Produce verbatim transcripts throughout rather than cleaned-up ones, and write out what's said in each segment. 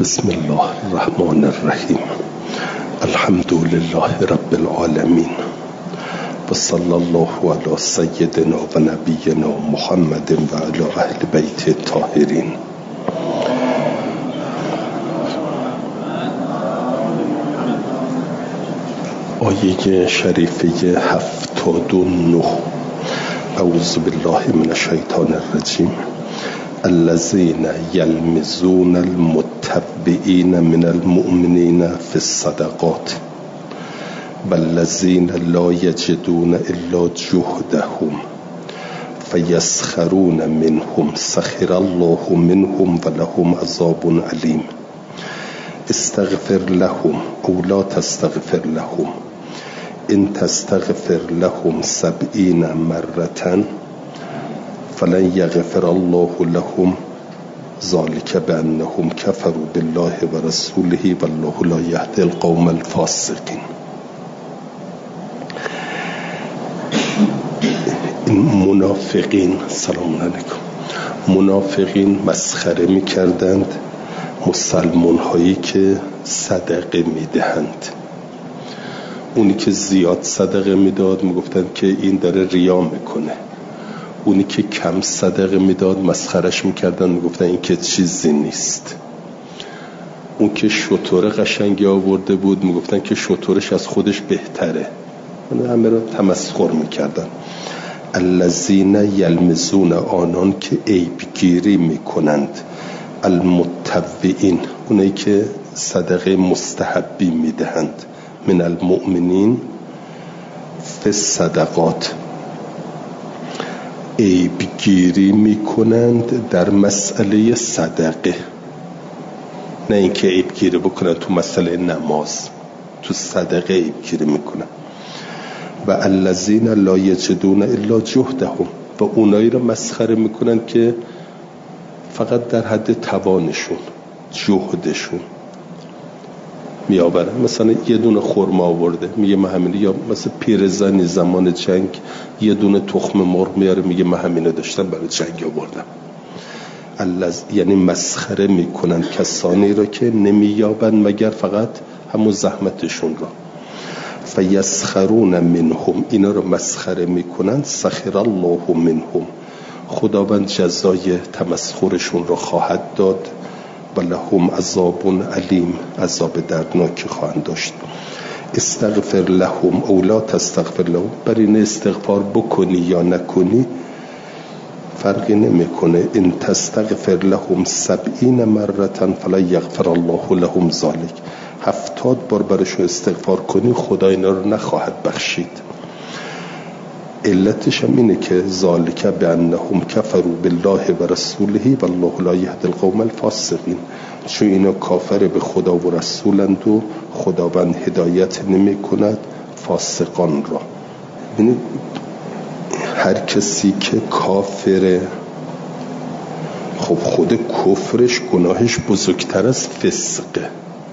بسم الله الرحمن الرحیم. الحمد لله رب العالمین و صلی الله علی سیدنا و نبینا محمد و علی اهل بیت الطاهرین. آیه شریفه هفتاد و نه. اعوذ بالله من الشیطان الرجیم. الذين يلمزون المتبعين من المؤمنين في الصدقات والذين لا يجدون إلا جهدهم فيسخرون منهم سخر الله منهم ولهم عذاب أليم. استغفر لهم أو لا تستغفر لهم إن تستغفر لهم سبعين مرة فلن يغفر الله لهم ذلك بأنهم كفروا بالله ورسوله والله لا يهدي القوم الفاسقين. این منافقین، سلام علیکم، منافقین مسخره میکردند مسلمان هایی که صدقه میدهند. اونی که زیاد صدقه میداد میگفتند که این داره ریا میکنه. اونی که کم صدقه میداد مسخرش میکردن، میگفتن این که چیزی نیست. اون که شطور قشنگی آورده بود میگفتن که شطورش از خودش بهتره. همه را تمسخر میکردن. الذین یلمزون، آنان که عیبگیری میکنند، المتبعین، اونایی که صدقه مستحبی میدهند، من المؤمنین فی الصدقات، عیبگیری میکنند در مسئله صدقه. نه اینکه عیبگیری بکنند تو مسئله نماز، تو صدقه عیبگیری میکنند. و الذین لا یجدون الا جهدهم، و اونایی رو مسخره میکنند که فقط در حد توانشون، جهدشون میآورن. مثلا یه دونه خرما آورده میگه من همینه، یا مثلا پیرزنی زمان جنگ یه دونه تخم مرغ میاره میگه من همینه داشتم برای جنگ آوردم. الذ یعنی مسخره میکنن کسانی را که نمییابند مگر فقط همون زحمتشون را. فیسخرون منهم، اینا رو مسخره میکنن. سخر الله منهم، خداوند جزای تمسخرشون را خواهد داد. و لهم عذاب علیم، عذاب دردناکی خواهند داشت. استغفر لهم او لا تستغفر لهم، بر این استغفار بکنی یا نکنی فرقی نمیکنه. ان تستغفر لهم سبعین مرة فلا یغفر الله لهم ذلك، هفتاد بار برشون استغفار کنی خدا اینا رو نخواهد بخشید. علتش هم اینه که ذالک بانهم کفروا بالله و رسوله والله لا یهدی القوم الفاسقین، چون اینا کافر به خدا و رسولند و خداوند هدایت نمی کند فاسقان را. ببینید هر کسی که کافره، خب خود کفرش گناهش بزرگتر از فسقه.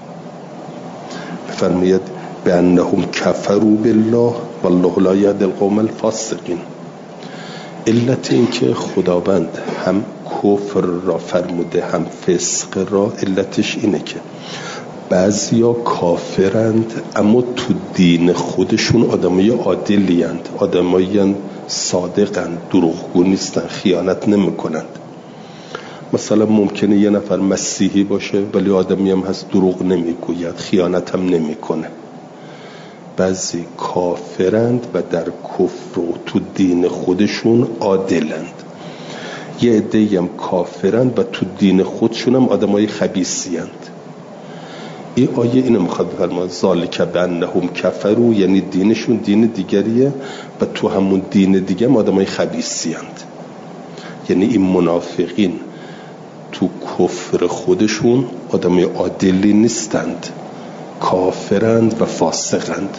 فرماید بانهم کفروا بالله والله لا یهدی القوم الفاسقین. علت این که خداوند هم کفر را فرموده هم فسق را، علتش اینه که بعضیا کافرند اما تو دین خودشون آدمای عادلی اند، آدمای صادقند، دروغگو نیستن، خیانت نمی کنند. مثلا ممکنه یه نفر مسیحی باشه ولی آدمی هم هست دروغ نمی گوید، خیانت هم نمی کنه. بعضی کافرند و در کفر و تو دین خودشون عادلند. یه عده‌ای هم کافرند و تو دین خودشون هم آدمای خبیثی‌اند. این آیه اینو میخواد بفرماید ذالک بانهم کفروا، یعنی دینشون دین دیگریه و تو همون دین دیگه هم آدمای خبیثی‌اند. یعنی این منافقین تو کفر خودشون آدمای عادلی نیستند، کافرند و فاسقند.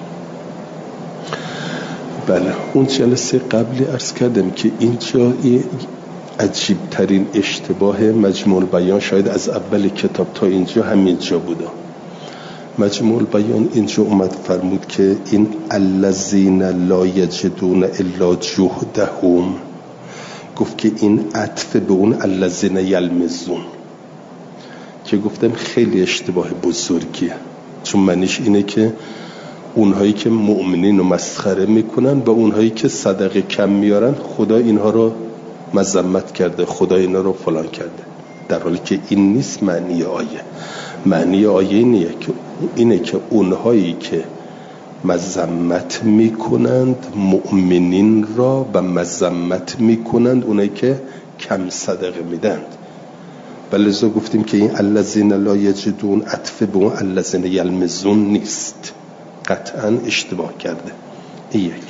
بله، اون جلسه قبلی عرض کردم که اینجا عجیب ترین اشتباه مجموع البیان شاید از اول کتاب تا اینجا همینجا بوده. مجموع البیان اینجا اومد فرمود که این الذین لا یجدون الا جهدهم، گفت که این عطف به اون الذین یلمزون که گفتم خیلی اشتباه بزرگیه، چون معنیش اینه که اونهایی که مؤمنین رو مسخره میکنن و اونهایی که صدقه کم میارن خدا اینها رو مذمت کرده، خدا اینها رو فلان کرده، در حالی که این نیست معنی آیه. معنی آیه اینه که اینه که اونهایی که مذمت میکنند مؤمنین را و مذمت میکنند اونهایی که کم صدقه میدند. ولذا گفتیم که این الذین لا یجدون عطف به اون الذین یلمزون نیست، قطعا اشتباه کرده. این یک.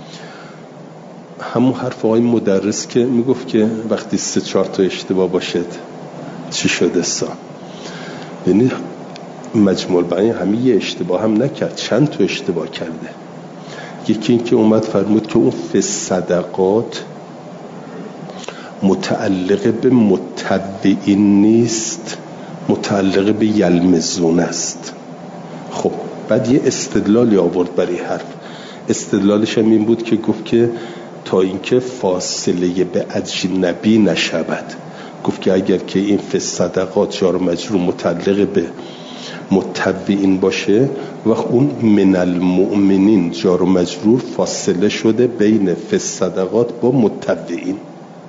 همون حرف آقای مدرس که میگفت که وقتی سه چهار تا اشتباه باشد چی شده سا، یعنی مجموع بیان همه یه اشتباه هم نکرد، چند تا اشتباه کرده. یکی این که اومد فرمود که اون فی صدقات متعلق به متبعین نیست، متعلق به یلمزون است. خب بعد یه استدلالی آورد برای حرف. استدلالش هم این بود که گفت که تا اینکه فاصله به اجنبی نشود، گفت که اگر که این فی صدقات جار و مجرور متعلق به متبعین باشه و اون من المؤمنین جار و مجرور فاصله شده بین فی صدقات با متبعین،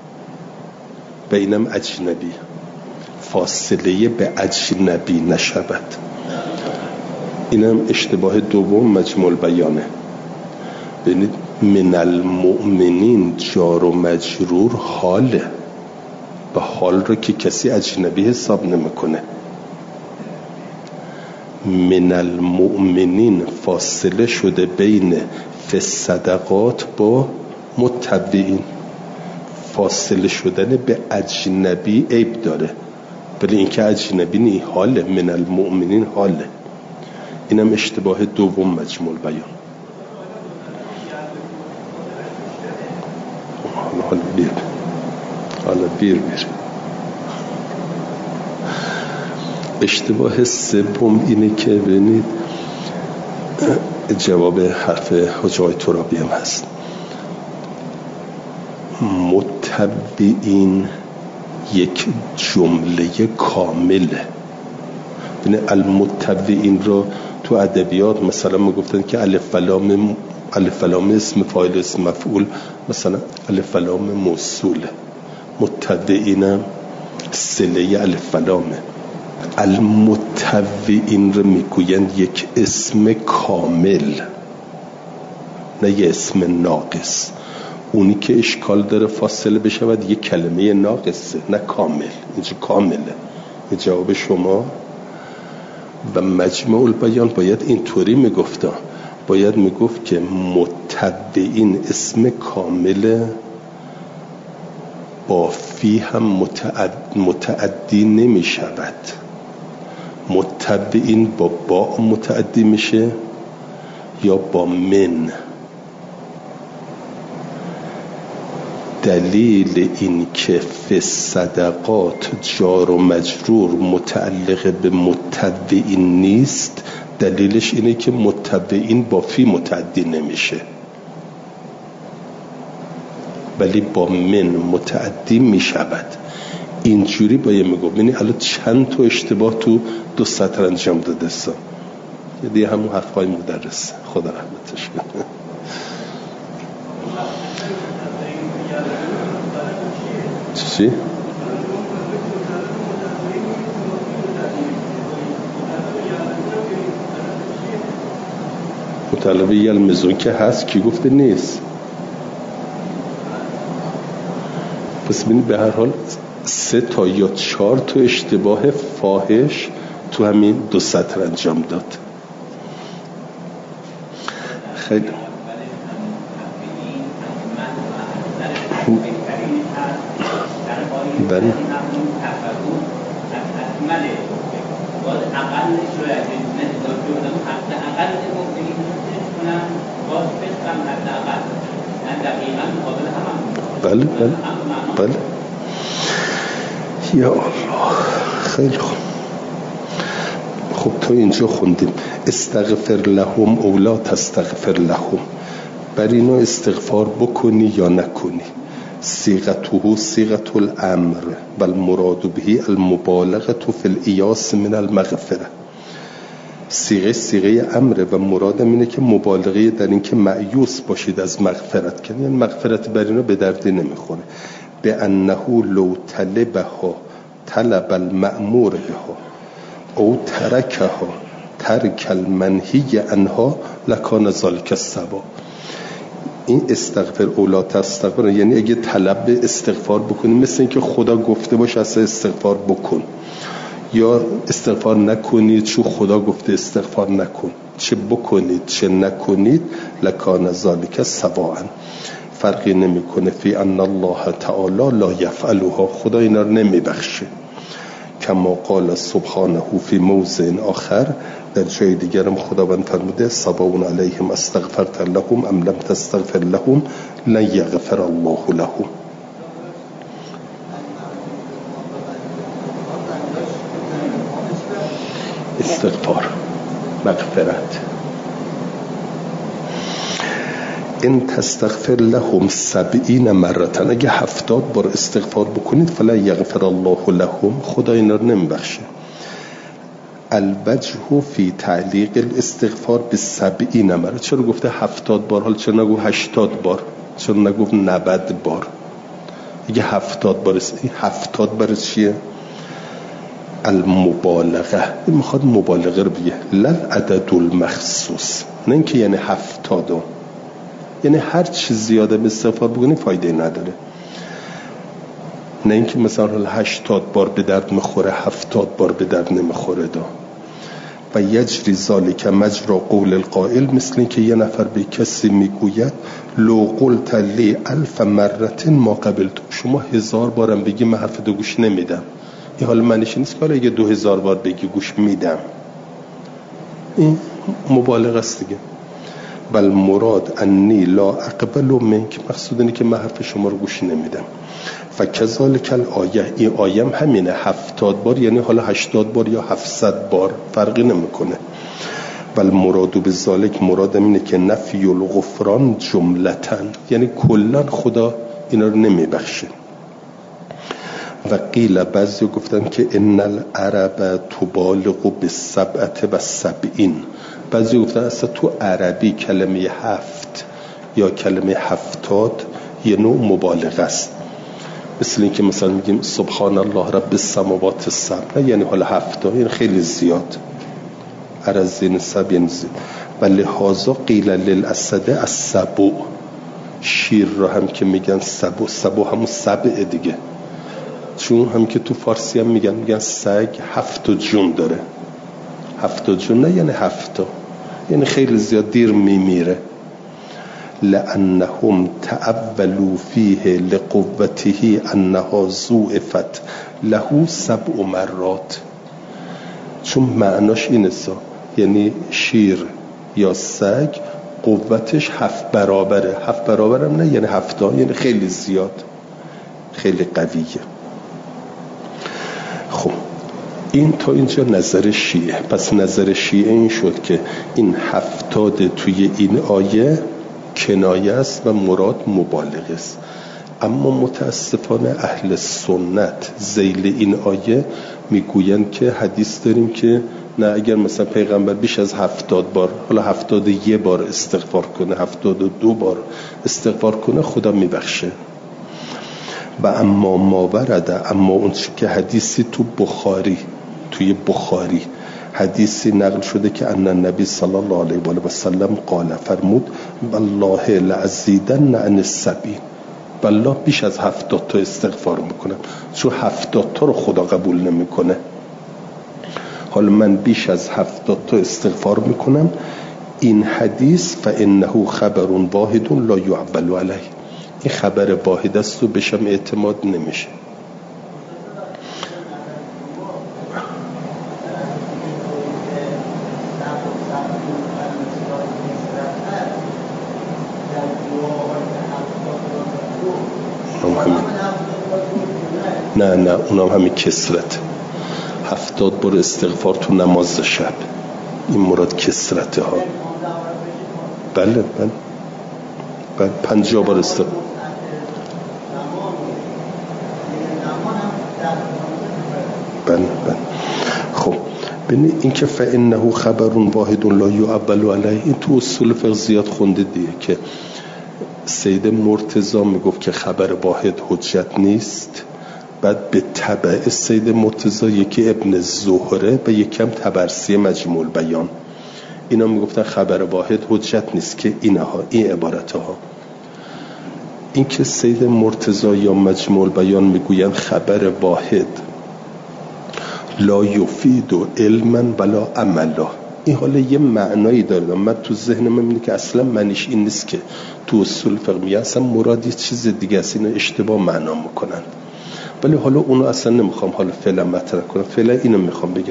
بینم اجنبی، فاصله به اجنبی نشود. اینم اشتباه دوم مجموع بیانه. ببینید من المؤمنین جار و مجرور حاله و حال رو که کسی اجنبی حساب نمیکنه. من المؤمنین فاصله شده بین فی صدقات با متبعین، فاصله شدن به اجنبی عیب داره، ولی این که اجنبی نی حاله، من المؤمنین حاله. اینم اشتباه دوم مجموع بیان. حالا بیر حالا بیر بیر اشتباه سوم اینه که ببینید جواب حرف حاج آقای ترابی هم هست. متبعین یک جمله کامله. ببینید المتبعین رو تو ادبیات مثلا میگفتن که الف و لام، الف و لام اسم فاعل اسم مفعول، مثلا الف و لام موصوله، متبعین صله الف و لامه. المتبعین رو میگویند یک اسم کامل، نه یه اسم ناقص. اونی که اشکال داره فاصله بشود یک کلمه ناقصه، نه کامل. اینجا کامله. این جواب شما. و مجموع البیان باید اینطوری میگفتا، باید میگفت که متبعین اسم کامل با فی هم متعد متعدی نمی شود. متبعین با با متعدی میشه یا با من. دلیل این که فی صدقات جار و مجرور متعلق به متبعین نیست، دلیلش اینه که متبعین با فی متعدی نمیشه، ولی با من متعدی میشود. اینجوری باید میگم. یعنی الان چند تا اشتباه تو دو سطر انجام داده سا. دیگه همون حرفای مدرس، خدا رحمتش کنه. چی؟ مطلبه یلمزون که هست، کی گفته نیست؟ پس ببینید به هر حال سه تا یا چهار تا اشتباه فاحش تو همین دو سطر انجام داد. خیلی بله بله بله بله. یا الله، خیلی خوب. خب تا اینجا خوندیم استغفر لهم اولا تستغفر لهم، بر اینا استغفار بکنی یا نکنی. صيغته صيغة الامر و المراد به المبالغه فی الایاس من المغفره. صیغه صیغه امر و مرادم اینه که مبالغه در این که مایوس باشید از مغفرت کنید، یعنی مغفرت بر اینا به دردی نمیخوره. به انه لو طلبها طلب المأمور بها او ترکها ترک المنهی عنها لکان ذلک الصواب. این استغفر اولا تستغفر یعنی اگه طلب استغفار بکنی مثل اینکه خدا گفته باشه اصلا استغفار بکن، یا استغفار نکنید چون خدا گفته استغفار نکن، چه بکنید چه نکنید لکان ذلک سواء، فرقی نمیکنه. فی ان الله تعالی لا یفعلها، خدا اینا رو نمیبخشه. کما قال سبحانه فی موضع آخر، در جای دیگرم خداوند فرموده سواء علیهم استغفرت لهم ام لم تستغفر لهم لن یغفر الله لهم. استغفار مغفرت. ان تستغفر لهم سبعین مرتن، اگه هفتاد بار استغفار بکنید فلا یغفر الله لهم، خدا اینا رو نمیبخشه. الوجه فی تعلیق الاستغفار به سبعین مرتن، چرا گفته هفتاد بار؟ حال چرا نگو هشتاد بار؟ چرا نگفت نود بار؟ اگه هفتاد بار است، این هفتاد بار چیه؟ المبالغه، این میخواد مبالغه رو بگه، لل عدد المخصوص، نه اینکه یعنی هفتاد، یعنی هر چی زیاده به استغفار بکنی فایده نداره، نه اینکه مثلا هشتاد بار به درد میخوره هفتاد بار به درد نمیخوره دا. و یجری ذالک مجرا قول القائل، مثل اینکه یه نفر به کسی میگوید لو قلت لی الف مرتن ما قبلت، شما هزار بارم بگی من حرف دو گوش نمیدم. این حال معنیش نیست که حالا اگه دو هزار بار بگی گوش میدم، این مبالغه است دیگه. بل مراد انی لا اقبل منک، مقصود اینه که من حرف شما رو گوش نمیدم. فکذالک الآیه، این آیه هم همینه، هفتاد بار یعنی حالا هشتاد بار یا هفتصد بار فرقی نمیکنه. بل مراد به ذالک، مراد اینه که نفی الغفران جملتن، یعنی کلا خدا اینا رو نمیبخشه. و قیل بعضی گفتن که ان العرب تبالغ بالسبعه و سبعین، بعضی گفتن اصلا تو عربی کلمه هفت یا کلمه هفتاد یه نوع مبالغه است، مثل این که مثلا میگیم سبحان الله رب السماوات السبع، یعنی حالا هفتا یعنی خیلی زیاد، عرضین سب یعنی زیاد. و لحاظا قیل للاسد السبع، شیر را هم که میگن سبع، سبع همون سبع دیگه، چون هم که تو فارسی هم میگن میگن سگ هفت جون داره، هفت جون نه یعنی هفتا، یعنی خیلی زیاد دیر میمیره. لأنهم تأولوا فيه لقوته انها ضعفت له سبع مرات، چون معناش اینه سا، یعنی شیر یا سگ قوتش هفت برابره، هفت برابرم نه یعنی هفتا، یعنی خیلی زیاد خیلی قویه. خب این تا اینجا نظر شیعه. پس نظر شیعه این شد که این هفتاد توی این آیه کنایه است و مراد مبالغه است. اما متاسفانه اهل سنت ذیل این آیه میگویند که حدیث داریم که نه، اگر مثلا پیغمبر بیش از هفتاد بار، حالا هفتاد یه بار استغفار کنه، هفتاد و دو بار استغفار کنه خدا میبخشه. و اما ما ورده، اما اون چی که حدیثی تو بخاری، توی بخاری حدیثی نقل شده که ان النبی صلی الله علیه و آله و سلم قال، فرمود والله لازیدن عن السبعین، والله بیش از هفتاد تا استغفار میکنم، چون هفتاد تا رو خدا قبول نمیکنه، حالا من بیش از هفتاد تا استغفار میکنم. این حدیث فانه خبر واحد لا يعول علیه، این خبر واحد است و بهشم اعتماد نمیشه. نه نه اونم همین کسرت، هفتاد بار استغفار تو نماز شب، این مراد کسرته ها. بله بله بله پنجاه بار استغفار. ببین این که فإنه خبر واحد لا یعول علیه، این تو اصول فقه زیاد خونده دیگه که سید مرتضی میگفت که خبر واحد حجت نیست. بعد به تبع سید مرتضی یکی ابن زهره و یکم طبرسی مجموع البیان، اینا میگفتن خبر واحد حجت نیست که اینها این عبارتها. این که سید مرتضی یا مجموع البیان میگوین خبر واحد لا یفید و علما ولا عملا، این حالا یه معنایی داره. من تو ذهنم میبینه که اصلا معنیش این نیست که تو اصول فقه میگه، اصلا مراد یه چیز دیگه است، اینو اشتباه معنا میکنن. ولی حالا اونو اصلا نمیخوام حالا فعلا مطرح کنم، فعلا اینو میخوام بگم.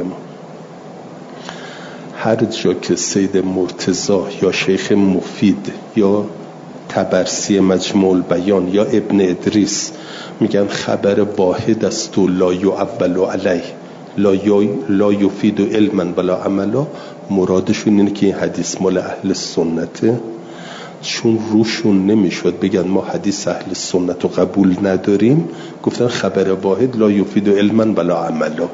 هر جا که سید مرتضی یا شیخ مفید یا طبرسی مجموع البیان یا ابن ادریس میگن خبر واحد است و لا یعول علیه لا لا یفید علما ولا عملا، مرادشون اینه که این حدیث مال اهل سنته. چون روشون نمیشد بگن ما حدیث اهل سنت رو قبول نداریم، گفتن خبر واحد لا یفید علما ولا عملا.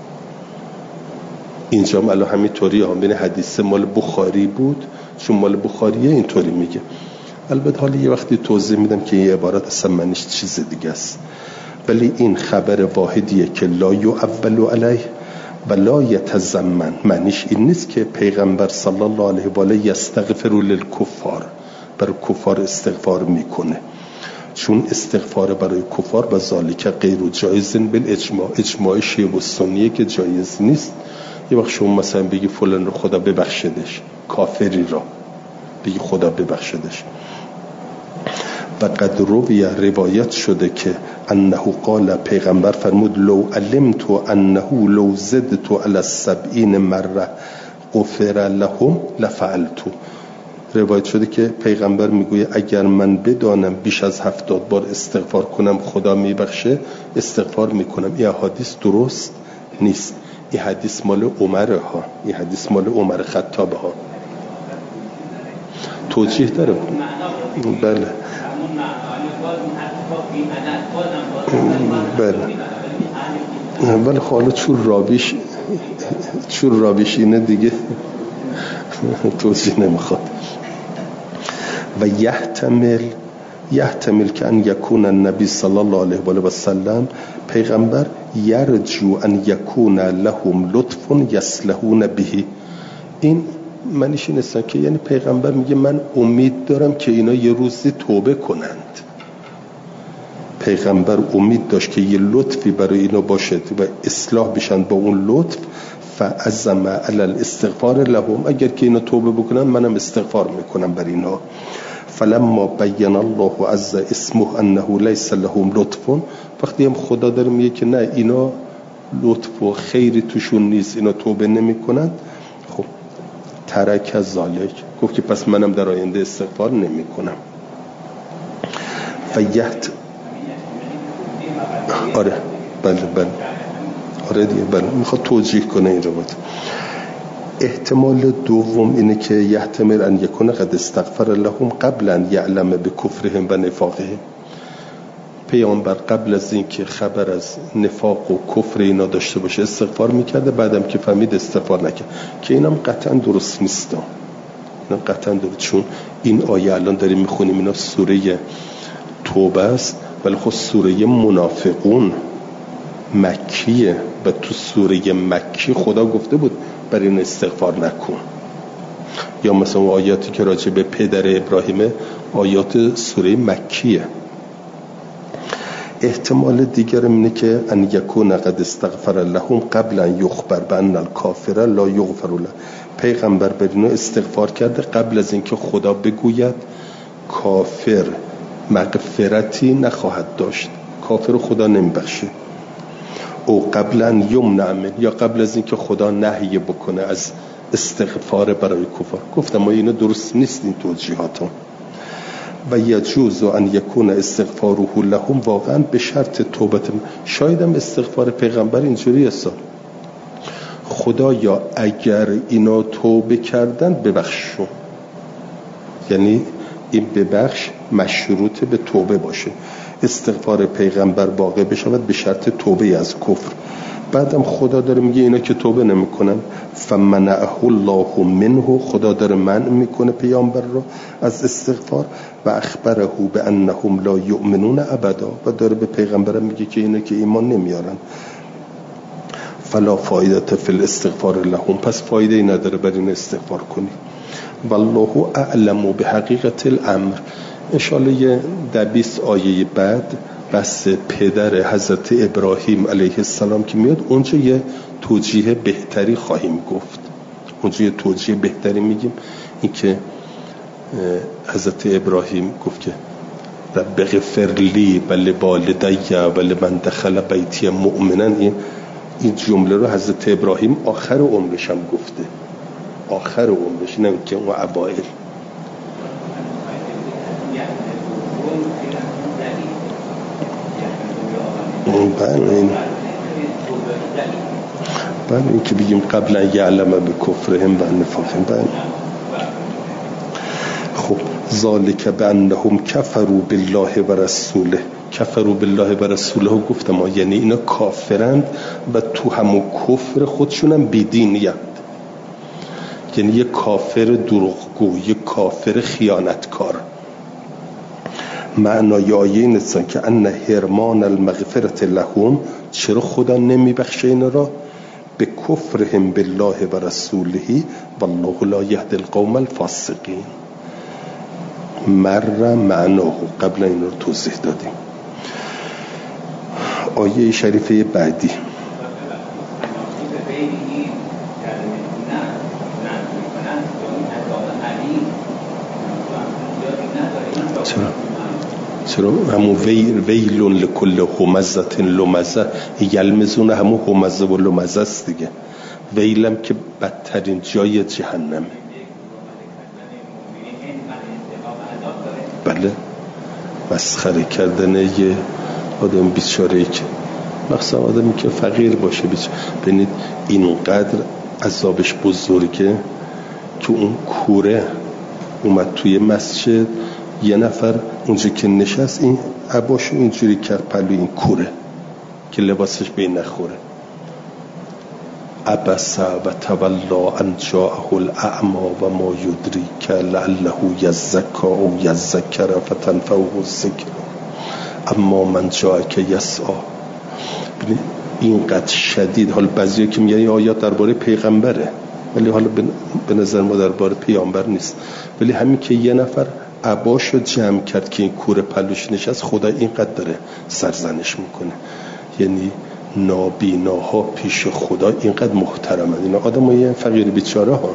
اینجا هم الان همینطوری هم بین حدیث مال بخاری بود، چون مال بخاریه اینطوری میگه. البته حالا یه وقتی توضیح میدم که این عبارت اصلا معنیش چیز دیگه است. ولی این خبر واحدیه که لا یعول علیه و لا یتضمن، معنیش این نیست که پیغمبر صلی الله علیه و آله یستغفر للکفار، برای کفار استغفار میکنه، چون استغفار برای کفار و ذالک غیر جایز بالاجماع، اجماع شیعه و سنیه که جایز نیست. یه وقت شما مثلا بگی فلان رو خدا ببخشدش، کافری را بگی خدا ببخشدش. و قد روی روایت شده که انه قال، پیغمبر فرمود لو علمت انه لو زدت علی السبعین مره غفر لهم لفعلت. روایت شده که پیغمبر میگوید اگر من بدانم بیش از هفتاد بار استغفار کنم خدا میبخشه، استغفار میکنم. این حدیث درست نیست، این حدیث مال عمر ها، این حدیث مال عمر خطاب ها. توجیه داره؟ بله بله. ولی حالا چون رابیش چون رابیش اینه دیگه توضیح نمیخواد. و یحتمل یحتمل که ان یکون النبی صلی الله علیه و آله و سلم، پیغمبر یرجو ان یکون لهم لطف یصلحون به. این معنیش این است که یعنی پیغمبر میگه من امید دارم که اینا یه روزی توبه کنند. پیغمبر امید داشت که یه لطفی برای اینا باشه و اصلاح بشن با اون لطف. فعزم علی الاستغفار لهم، اگر که اینا توبه بکنن منم استغفار میکنم بر اینا. فلما بین الله عز اسمه انه لیس لهم لطف، وقتی هم خدا داره میگه که نه اینا لطف و خیری توشون نیست، اینا توبه نمیکنن، خب ترک ذالک، گفت که پس منم در آینده استغفار نمیکنم. فیحت آره بله بله آره دیگه بله، میخواد توجیه کنه این روایت. احتمال دوم اینه که یحتمل ان یکون قد استغفر لهم قبل ان یعلم بکفرهم و نفاقهم. پیامبر قبل از این که خبر از نفاق و کفر اینا داشته باشه استغفار میکرده، بعدم که فهمید استغفار نکرد، که اینم قطعا درست نیست. اینا قطعا درست، چون این آیه الان داریم میخونیم اینا سوره توبه است، ولی خود سوره منافقون مکیه و تو سوره مکی خدا گفته بود برای این استغفار نکن. یا مثلا آیاتی که راجع به پدر ابراهیم، آیات سوره مکیه. احتمال دیگر اینه که ان یکون قد استغفر لهم قبل ان یخبر بان الکافر لا یغفر له. پیغمبر بر اینو استغفار کرده قبل از اینکه خدا بگوید کافر مغفرتی نخواهد داشت، کافر خدا نمیبخشه. او قبل ان یمنع من، یا قبل از اینکه خدا نهی بکنه از استغفار برای کفار. گفتم ما اینو درست نیست این توجیهاتون. و یجوز ان یکون استغفاره لهم واقعا به شرط توبت. شاید هم استغفار پیغمبر اینجوری است، خدا یا اگر اینا توبه کردن ببخشو، یعنی این ببخش مشروط به توبه باشه. استغفار پیغمبر واقع بشود به شرط توبه از کفر. بعدم خدا داره میگه اینا که توبه نمیکنن فمنعه الله منه، خدا داره منع میکنه پیامبر رو از استغفار و اخبره بانهم لا یؤمنون ابدا، و داره به پیغمبرم میگه که اینا که ایمان نمیارن. فلا فایده فی الاستغفار لهم، پس فایده ای نداره بر این استغفار کنی. والله اعلم بحقیقت الامر. انشالله یه در بیست آیه بعد بس پدر حضرت ابراهیم علیه السلام که میاد اونجا یه توجیه بهتری خواهیم گفت، اونجا یه توجیه بهتری میگیم. این که حضرت ابراهیم گفت که رب اغفر لی و لوالدی و لمن دخل بیتی مؤمنا، این این جمله رو حضرت ابراهیم آخر عمرش هم گفته، آخر عمرش، نه که اون اوائل. بله این بله این که بگیم قبلا یعلم به کفرهم و نفاقهم. بله خب ذالک بانهم کفروا بالله و رسوله. کفروا بالله و رسوله گفتم ما، یعنی اینا کافرند و تو همون کفر خودشون هم بیدینیند، یعنی یه کافر دروغگو، یه کافر خیانتکار. معنای آیه این است که ان حرمان المغفرت لهم، چرا خدا نمیبخشه اینا را؟ به کفرهم بالله و رسوله والله لا یهدی القوم الفاسقین. مر معناه، قبل این رو توضیح دادیم. آیه شریفه بعدی چرا؟ چرا؟ همون ویل ویلون لکل همزت لمزه، یلمزون همون همزه و لمزه است دیگه. ویلم که بدترین جای جهنمه. بله، مسخره کردن یه آدم بیچاره که مخصوصا آدمی که فقیر باشه بیچاره. ببینید اینقدر عذابش بزرگه که اون کوره اومد توی مسجد، یه نفر اونجا که نشست این عباشو اینجوری کرد پلو این کوره که لباسش به این نخوره. عبس و تولا ان جاءه الاعمی و ما یدریک لعله یزکا او یذکر فتنفعه الذکر اما من جاءک یسعی. اینقدر شدید. حالا بعضیا که میگن این آیات درباره پیغمبره، ولی حالا به نظر ما درباره پیامبر نیست. ولی همین که یه نفر عباشو جمع کرد که این کوره پلوش نشست، خدا اینقدر داره سرزنش میکنه. یعنی نابیناها پیش خدا اینقدر محترمند اینا، آدم های فقیر بیچاره ها.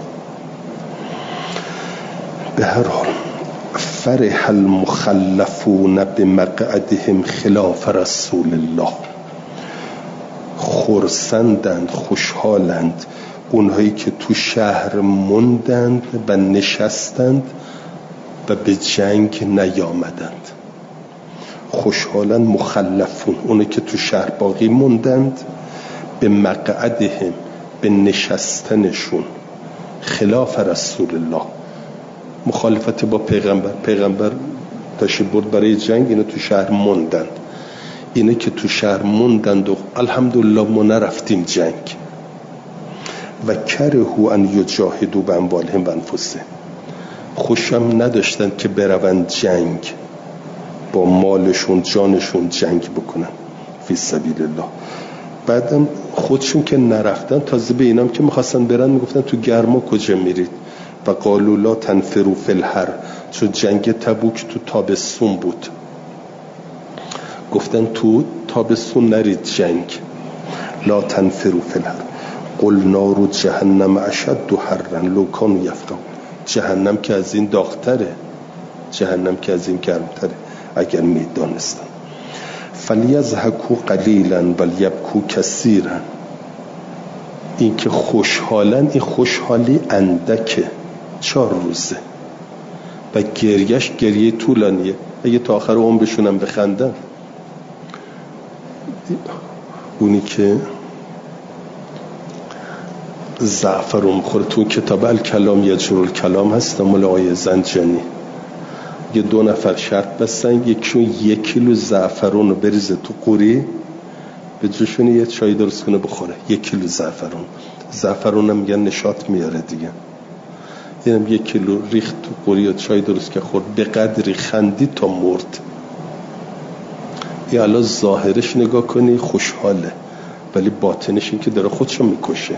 به هر حال فرح المخلفون بمقعدهم خلاف رسول الله، خرسندند، خوشحالند اونهایی که تو شهر موندند و نشستند و به جنگ نیامدند. خوشحالند مخلفون، اونهایی که تو شهر باقی موندند، به مقعدهم، به نشستنشون، خلاف رسول الله، مخالفت با پیغمبر. پیغمبر تشریف برد برای جنگ، اینا تو شهر موندند. اینا که تو شهر موندند و الحمدلله ما نرفتیم جنگ. و کرهوا ان یجاهدوا باموالهم و انفسهم، خوشم نداشتند که بروند جنگ، با مالشون جانشون جنگ بکنن فی سبیل الله. بعدم خودشون که نرفتن، تازه به اینام که میخواستن برن میگفتن تو گرما کجا میرید؟ و قالوا لا تنفروا فی الحر، چون جنگ تبوک تو تابستون بود، گفتن تو تابستون نرید جنگ. لا تنفروا فی الحر قل نار جهنم اشد حرا لو کانوا یفقهون. جهنم که از این داغ‌تره، جهنم که از این گرم‌تره اگر میدانستن. فلیضحکوا قلیلا ولیبکوا کثیرا، این که خوشحالن، این خوشحالی اندکه، چهار روزه، و گریش گریه طولانیه. اگه تا آخر عمرشون هم بخندن. اونی که زعفرون میخوره، تو کتاب الکلام یجر الکلام هست مال آقای زنجانی، یه دو نفر شرط بستن یکیشون یک کیلو زعفرون رو بریزه تو قوری، به جوشون یه چای درست کنه بخوره، یک کیلو زعفرون. زعفرون هم میگن نشاط میاره دیگه. اینم یک کیلو ریخت تو قوری و چای درست که خورد، به قدری خندی تا مرد. یا الان ظاهرش نگاه کنی خوشحاله، ولی باطنش این که داره خودشو میکشه.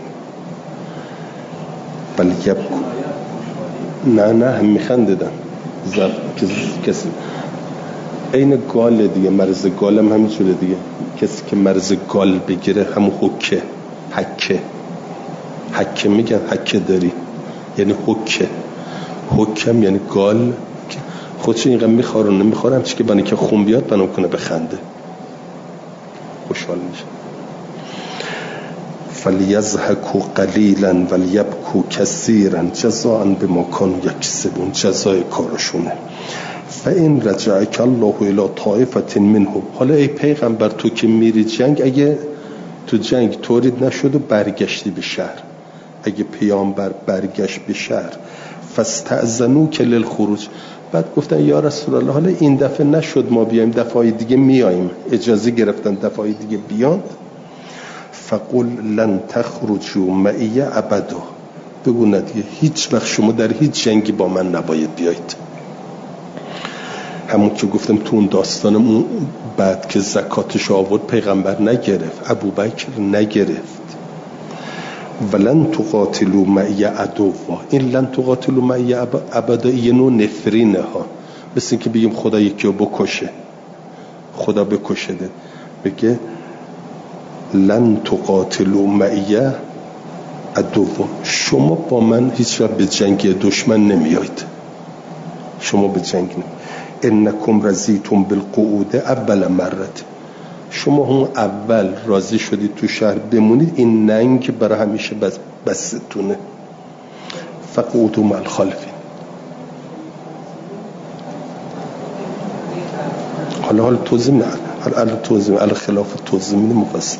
ولی یب نه نه هم میخندیدن زب کسی این گال دیگه، مرز گال هم همینجوره دیگه. کسی که مرز گال بگیره همون حکه، حکه حکه میگن، حکه داری یعنی حکه. حکم یعنی گال خودش اینقدر میخواره نمیخوره، همچی که بنی که خون بیاد بنا کنه بخنده، خوشحال میشه. فلیضحکوا قلیلا ولیبکوا کثیرا جزاء بما کانوا یکسبون، جزای کارشونه. فإن رجعک الله الی طائفة منهم، حالا ای پیغمبر تو که میری جنگ، اگه تو جنگ تولید نشد و برگشتی به شهر، اگه پیامبر برگشت به شهر، فاستأذنوک للخروج، بعد گفتن یا رسول الله حالا این دفعه نشد ما بیایم، دفعه دیگه میایم، اجازه گرفتن دفعه دیگه بیان، فقل لن تخرجوا معی ابدا، بگو نه دیگه هیچ وقت شما در هیچ جنگی با من نباید بیایید. همون که گفتم تو اون داستانم بعد که زکاتش آورد پیغمبر نگرفت، ابوبکر نگرفت. ولن تقاتلوا معی عدوا، این لن تقاتلوا معی ابدا یه نوع نفرینه ها، مثل این که بگیم خدا یکی رو بکشه، خدا بکشه ده. بگه لن تقاتلوا معی عدوا، شما با من هیچ وقت به جنگ دشمن نمیایید، شما به جنگ نمیایید. انکم رضیتم بالقعود اول مرت، شما هم اول راضی شدید تو شهر بمونید، این ننگ برای همیشه بس بستونه. فقعودوا مع الخالفین. حالا حالا توضیح نه، حالا توضیح حالا خلاف توضیح میده مفصل.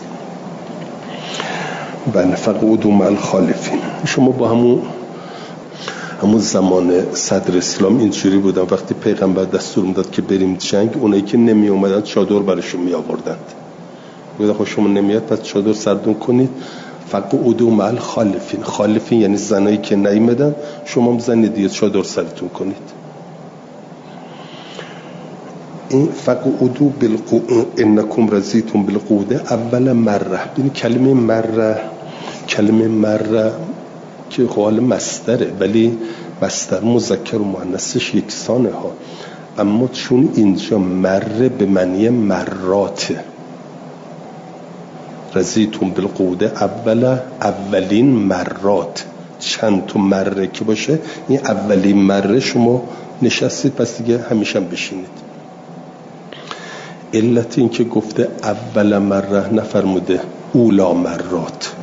بله فقعودوا مع الخالفین. شما با همون همون زمان صدر اسلام اینجوری بودن، وقتی پیغمبر دستور میداد که بریم جنگ، اونایی که نمی اومدن چادر برشون می آوردند، گفتن خب شما نمیاد پس چادر سردون کنید. فقعودوا مع الخالفین، خالفین یعنی زنایی که نیومدن، شما هم زن دیگه چادر سرتون کنید. این فقعودوا بالقعود انکم رضیتم بالقعود اول مره، این کلمه مره، کلمه مره که حال مصدره، ولی مصدر مذکر و مؤنثش یکسانه ها، اما چون اینجا مره به معنی مراته، رضیتم بالقعود اول، اولین مرات، چند تا مره که باشه این اولین مره شما نشستید، پس دیگه همیشه هم بشینید. علت این که گفته اول مره نفرموده اولا مرات،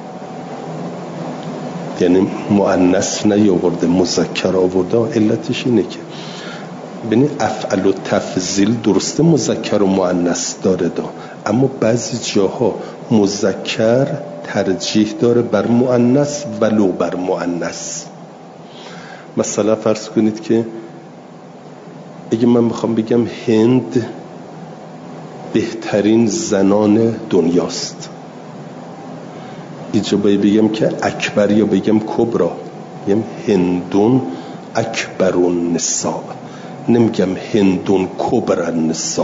یعنی مؤنث نیاورده مذکر آورده، علتش اینه که ببین افعل و تفضیل درسته مذکر و مؤنث داره دا، اما بعضی جاها مذکر ترجیح داره بر مؤنث ولو بر مؤنث. مثلا فرض کنید که اگه من میخوام بگم هند بهترین زنان دنیاست، اینجا باید بگم که اکبر یا بگم کبرا، بگم هندون اکبرون نساء، نمیگم هندون کبرن نساء،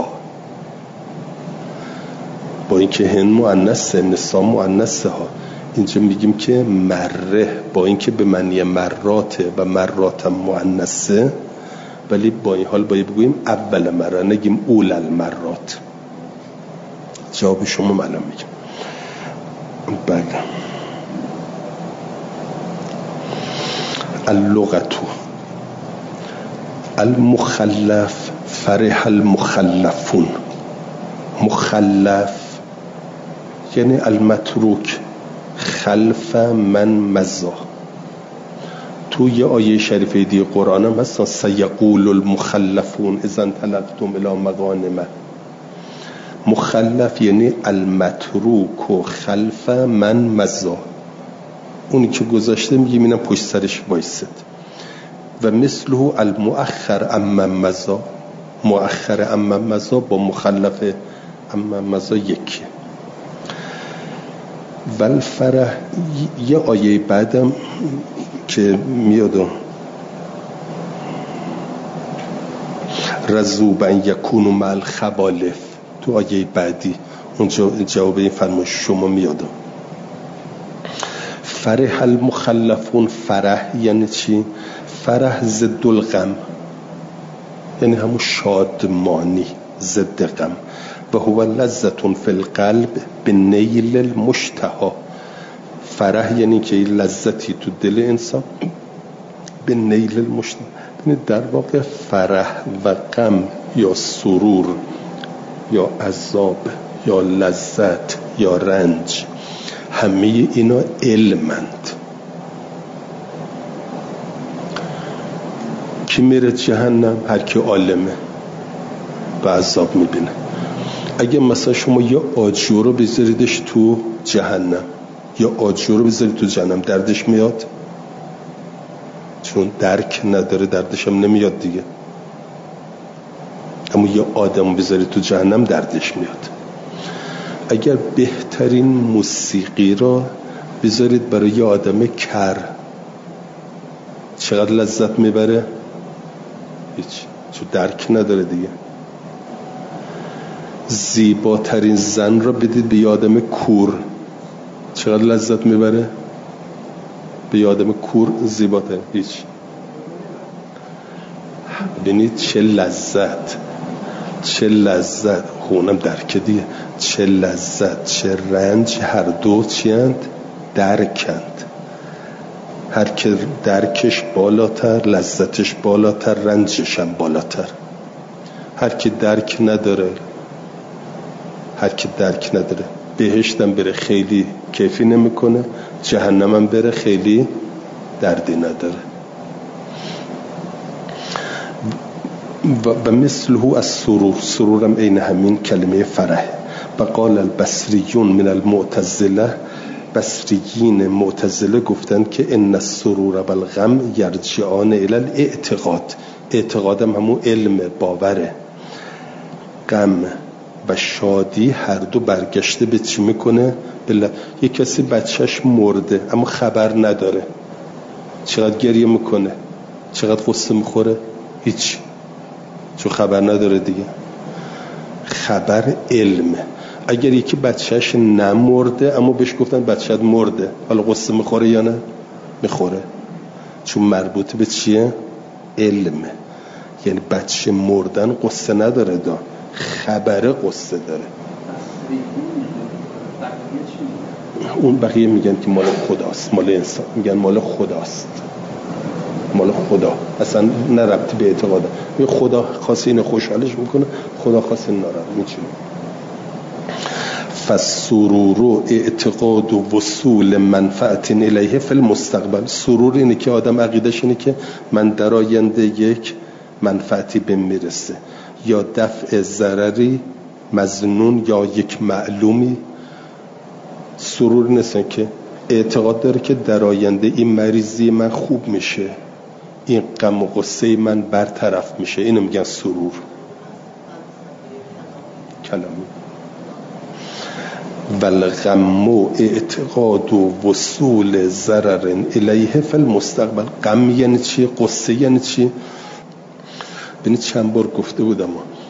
با اینکه هند مؤنثه نساء مؤنثه ها. اینجا میگیم که مره با اینکه به معنی مراته و مراتم مؤنثه، ولی با این حال باید بگویم اول مره، نگیم اول المرات. جواب شما معلوم میگم. بله اللغة المخلف فرح المخلفون، مخلف یعنی المتروک، خلف من مزا. تو یه آیه شریفه دیگه قرآن هم هست سیقول المخلفون اذا انطلقتم الی مغانم. مخلف یعنی المتروک و خلف من مزا، اونی که گذاشته میگیم اینم پشت سرش وایسد. و مثله المؤخر اما مزا، مؤخر اما مزا با مخلف اما مزا یکی. والفرح یه آیه بعدم که میاد رزوبن یکونو مع الخبالف، تو آیه بعدی اونجا جواب این فرمایش شما میاد. فرح المخلفون، فرح یعنی چی؟ فرح ضد الغم، یعنی همون شادمانی ضد غم. و هو لذتون فی القلب بالنیل المشتهى، فرح یعنی که لذتی تو دل انسان به نیل المشتهى. در واقع فرح و غم یا سرور یا عذاب یا لذت یا رنج، همه اینا علمند. کی میره جهنم؟ هر کی عالمه به عذاب میبینه. اگه مثلا شما یا آجو رو بذاریدش تو جهنم یا آجو رو بذارید تو جهنم، دردش میاد؟ چون درک نداره دردش هم نمیاد دیگه. اما یا آدم رو بذارید تو جهنم دردش میاد. اگر بهترین موسیقی رو بذارید برای یه آدم کر، چقدر لذت میبره؟ هیچ، چون درک نداره دیگه. زیباترین زن رو بدید به یه آدم کور، چقدر لذت میبره؟ به یه آدم کور زیباترین هیچ. ببینید چه لذت، چه لذت، خونم درک دیگه، چه لذت چه رنج، هر دو چیند؟ درکند. هر که درکش بالاتر لذتش بالاتر، رنجش هم بالاتر. هر که درک نداره هر که درک نداره بهشتم بره خیلی کیفی نمیکنه، جهنمم بره خیلی دردی نداره. و مثله از سرور، سرورم عین همین کلمه فرح. و قال البصریون من المعتزله، بصریین معتزله گفتن که ان السرور و الغم یرجعان الی الاعتقاد، اعتقادم همون علم باوره. غم و شادی هر دو برگشته به چی میکنه؟ بله. یک کسی بچهش مرده اما خبر نداره، چقدر گریه میکنه، چقدر غصه میخوره؟ هیچ، چون خبر نداره دیگه. خبر علمه. اگر یکی بچهش نمرده اما بهش گفتن بچهت مرده، حالا غصه میخوره یا نه؟ میخوره، چون مربوط به چیه؟ علمه. یعنی بچه مردن قصه نداره، دا خبره قصه داره. اون بقیه میگن که مال خداست، مال انسان میگن مال خداست، مال خدا، اصلا نه ربطی به اعتقاده. خدا خاص اینو خوشحالش میکنه، خدا خاص این ناراحت میکنه. فالسرور اعتقاد و وصول منفعت الیه فی المستقبل. سرور اینه که آدم عقیدش اینه که من در آینده یک منفعتی به میرسه، یا دفع ضرری مظنون یا یک معلومی. سرور نیست که اعتقاد داره که در آینده این مریضی من خوب میشه، این غم و غصه من برطرف میشه، اینو میگن سرور. کلمه والغم اعتقاد و وصول ضرر الیه فی المستقبل. غم یعنی چی؟ قصه یعنی چی؟ ببینید چند بار گفته بودم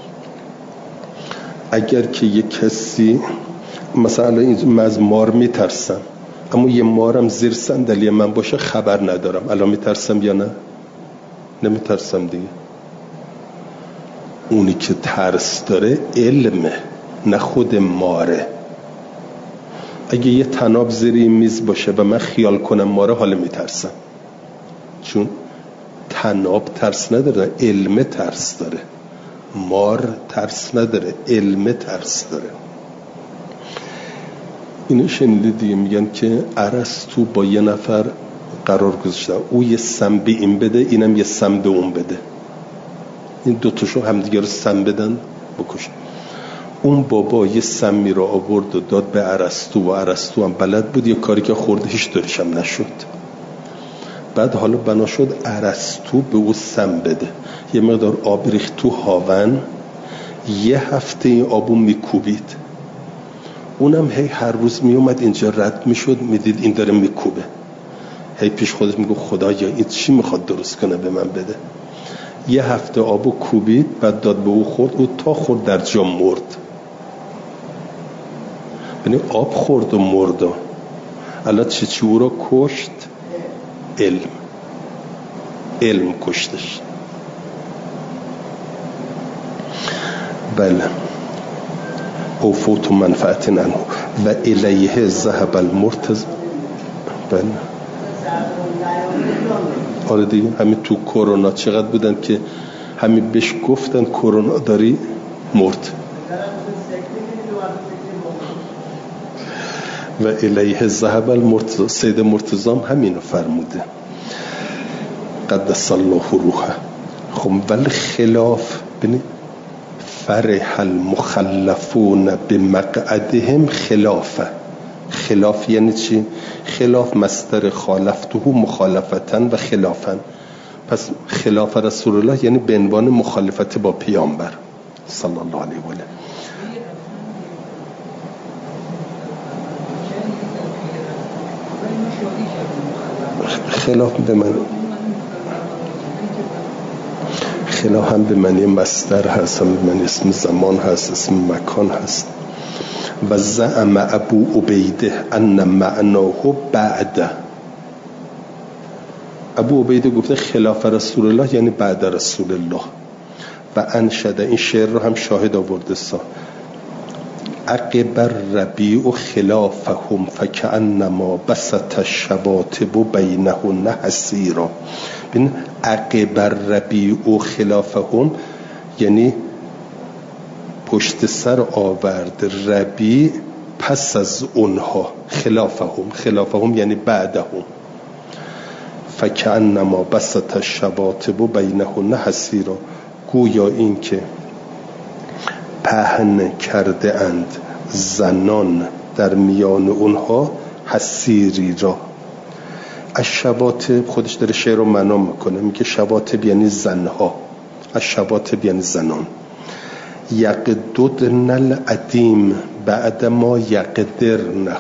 اگر که یک کسی مثلا من از مار میترسم اما یه مارم زیر صندلی من باشه خبر ندارم، الان میترسم یا نه؟ نمیترسم دیگه. اونی که ترس داره علمه، نه خود ماره. اگه یه طناب زیر این میز باشه و من خیال کنم ماره، حالا میترسم، چون طناب ترس نداره، علم ترس داره. مار ترس نداره، علم ترس داره. اینو شنیده دیگه، میگن که ارسطو با یه نفر قرار گذاشته، او یه سم به این بده، اینم یه سم به اون بده، این دوتاشو همدیگه رو سم بدن بکشن. اون بابا یه سمی رو آورد و داد به ارسطو و ارسطو هم بلد بود، یه کاری که خورده هیچ طورش هم نشد. بعد حالا بنا شد ارسطو به او سم بده، یه مقدار آب ریخت تو هاون، یه هفته این آبو میکوبید، اونم هی هر روز می اومد اینجا رد میشد، میدید این داره میکوبه، هی پیش خودش میگه خدایا این چی میخواد درست کنه به من بده. یه هفته آبو کوبید، بعد داد به او خورد، او تا خورد در جا مرد. یعنی آب خورد و مرد. الان چه چی او را کشت؟ علم. علم کشتش. بله. او فوت منفعت عنه و الیه ذهب المرتضی. بله. آره دیگه، همین تو کرونا چقدر بودن که همین بهش گفتن کرونا داری، مرد. و الیه ذهب المرتضی. سید مرتضی هم همینو فرموده قدس الله روحه. خب ولی خلاف ببین، فرح المخلفون بمقعدهم خلافه. خلاف یعنی چی؟ خلاف مصدر خالفته مخالفتن و خلافن. پس خلاف رسول الله یعنی به عنوان مخالفت با پیامبر صلی الله علیه و آله. خلاف به من خلاف هم به معنی مصدر هست، هم به معنی اسم زمان هست، اسم مکان هست. و زعم ابو عبیده ان معناه بعد. ابو عبیده گفته خلاف رسول الله یعنی بعد رسول الله. و انشده، این شعر رو هم شاهد آورده سا، عقب الربیع خلافهم فکأنما بسط الشواطب بینهن حسیرا. ببین عقب الربیع خلافهم یعنی پشت سر آورد ربیع پس از اونها، خلافهم خلافهم یعنی بعدهم. فکأنما بسط الشواطب بینهن حسیرا، گویا این که پهن کرده اند زنان در میان اونها حسیری را. الشواطب خودش داره شعر رو معنا میکنه، میگه شواطب یعنی زنها، الشواطب یعنی زنان. یقددن العدیم بعد ما یقدرنه.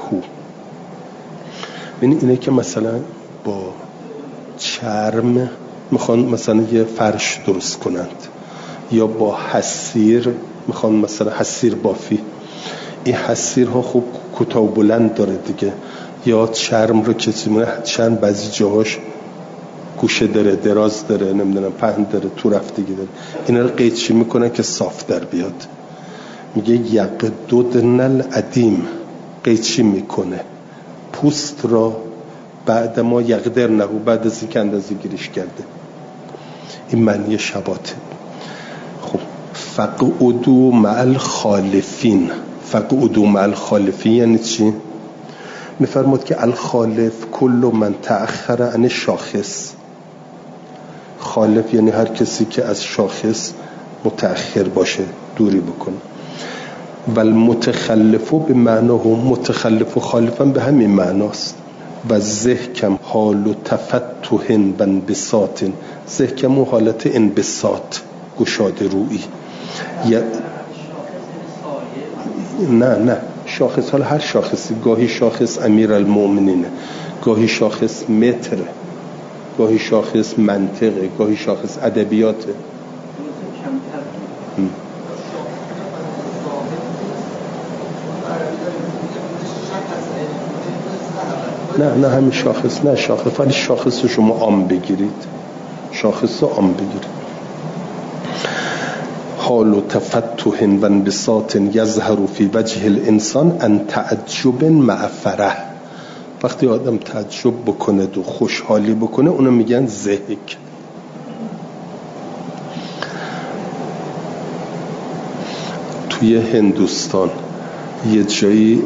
ببین اینه که مثلا با چرم میخوان مثلا یه فرش درست کنند، یا با حسیر میخوان مثلا حسیر بافی. این حسیرها خوب کوتاه و بلند داره دیگه، یا چرم رو که چرم بعضی جاهاش گوشه داره، دراز داره، نمیدونم پهن داره، تو رفتگی داره. اینا رو قیچی میکنن که صاف در بیاد. میگه یقددن العدیم، قیچی میکنه پوست را بعد ما یقدرنه، بعد از اینکه اندازه گیریش کرده. این معنی شباته. خب فقعدوا مع الخالفین. فقعدوا مع الخالفین یعنی چی؟ میفرمود که الخالف کل من تأخر عن شاخص. خالف یعنی هر کسی که از شاخص متأخر باشه، دوری بکنه. و المتخلف به معناه، متخلف و خالفا به همین معناست. و زهکم حال و تفتح و انبساط. زهکم و حالت انبساط، گشاده رویی. یا نه نه شاخص، حال هر شاخصی، گاهی شاخص امیر المؤمنینه، گاهی شاخص متره، گاهی شاخص منطقه، گاهی شاخص ادبیاته. نه نه همین شاخص، نه شاخص، ولی شاخص رو شما عام بگیرید، شاخص رو عام بگیرید. حال و تفتح و انبساط یظهر فی وجه الانسان ان تعجب مع فرح. وقتی آدم تعجب بکنه و خوشحالی بکنه اونو میگن ضحک. توی هندوستان یه جایی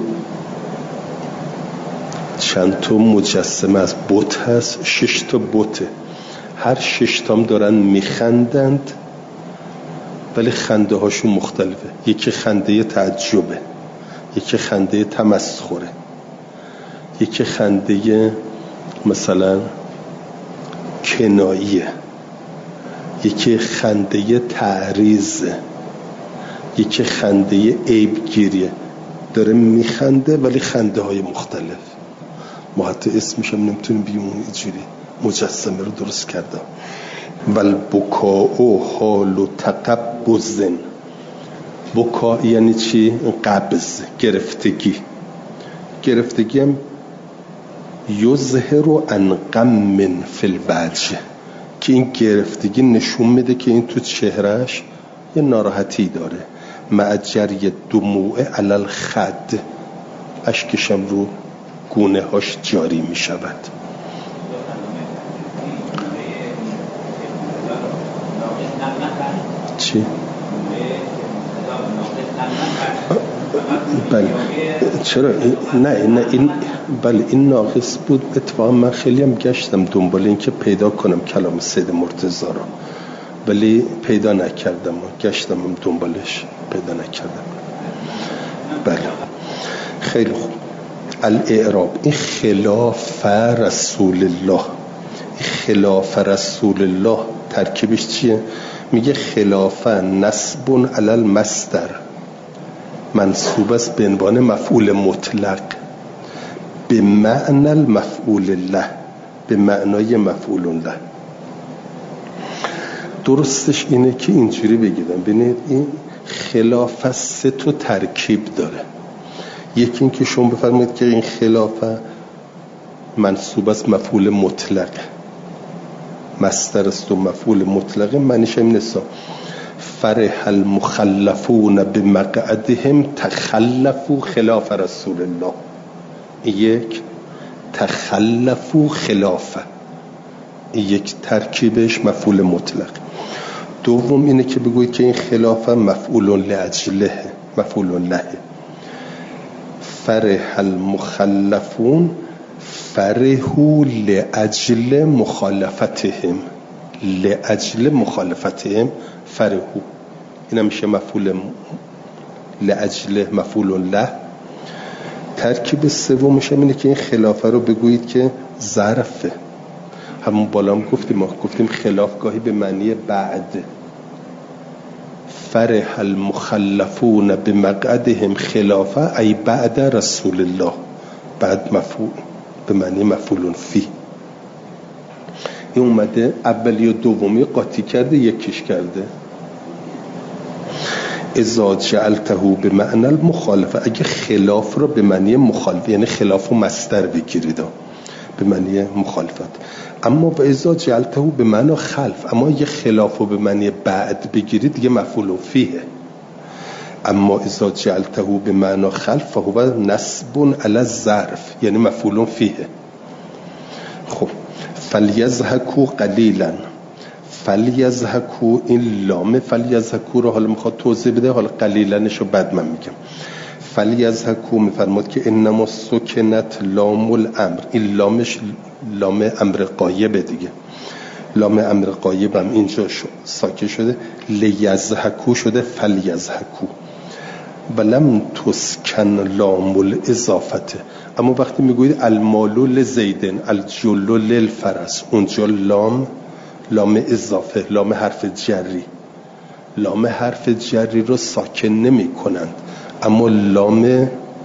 چند تا مجسمه از بت هست، شش تا بته، هر شش تام دارن میخندند ولی خنده هاشون مختلفه. یکی خنده تعجبه، یکی خنده تمسخره، یکی خنده مثلا کناییه، یکی خنده تعریضه، یکی خنده عیب گیریه. داره میخنده ولی خنده های مختلف. ما حتی اسمش هم نمیتونیم بیمون اینجوری مجسمه رو درست کردم. والبکاء حال تقبض. بکا یعنی چی؟ قبض، گرفتگی. گرفتگی هم یظهر عن غم فی الوجه، که این گرفتگی نشون میده که این تو چهرهش یه ناراحتی داره. مع جری دموع علی الخد، اشکشم رو گونه هاش جاری می شود. چی؟ بله چرا؟ نه نه این بله این ناقص بود. اتفاقا من خیلی هم گشتم دنبال این که پیدا کنم کلام سید مرتضی رو، ولی پیدا نکردم. گشتم هم دنبالش پیدا نکردم. بله خیلی خوب. الاعراب، این خلاف رسول الله، این خلاف رسول الله ترکیبش چیه؟ میگه خلافه نصب علی المصدر، منصوب است به عنوان مفعول مطلق، به معنی المفعول له، به معنای مفعول له. درستش اینه که اینجوری بگیدم. ببینید این خلافه سه تا ترکیب داره. یکی این که شما بفرمایید که این خلافه منصوب است مفعول مطلق، مصدر است و مفعول مطلق. معنیش این است فرح المخلفون بمقعدهم تخلفوا خلاف رسول الله. یک تخلفوا خلافه، یک ترکیبش مفعول مطلق. دوم اینه که بگوید که این خلافه مفعول لاجله، مفعول له. فرح المخلفون فرحوا لاجل مخالفتهم، لاجل مخالفتهم فرحوا، این میشه مفعول لاجل مفعول له. ترکیب سومش اینه که این خلافه رو بگویید که ظرفه. همون بالا هم گفتیم، ما گفتیم خلاف گاهی به معنی بعد. فرح المخلفون بمقعدهم خلافه ای بعد رسول الله، بعد مفعول به معنی مفعول فی. این اومده اولی و دومی قاطی کرده، یکیش کرده. اذا جعلته به معنی المخالفه، اگه خلاف رو به معنی مخالف، یعنی خلاف و مصدر بگیرید به معنی مخالفت. اما و اذا جعلته به معنی خلف، اما یه خلاف رو به معنی بعد بگیرید دیگه مفعول فیه. اما اذا جعلته به معنی خلف فهو نصب علی الظرف، یعنی مفعول فیه. خب فلیضحکوا قلیلا، فلیضحکوا، این لام فلیضحکوا رو حالا میخواد توضیح بده، حالا قلیلنش رو بعد من میگم. فلیضحکوا میفرماد که انما سکنت لام الامر، این لامش لام امر غایبه دیگه. لام امر غایب هم اینجا ساکن شده، لیضحکوا شده فلیضحکوا. ولم تسکن لام الاضافته، اما وقتی میگوید المال لزیدن الجل للفرس، اونجا لام لام اضافه، لام حرف جری، لام حرف جری رو ساکن نمی کنند، اما لام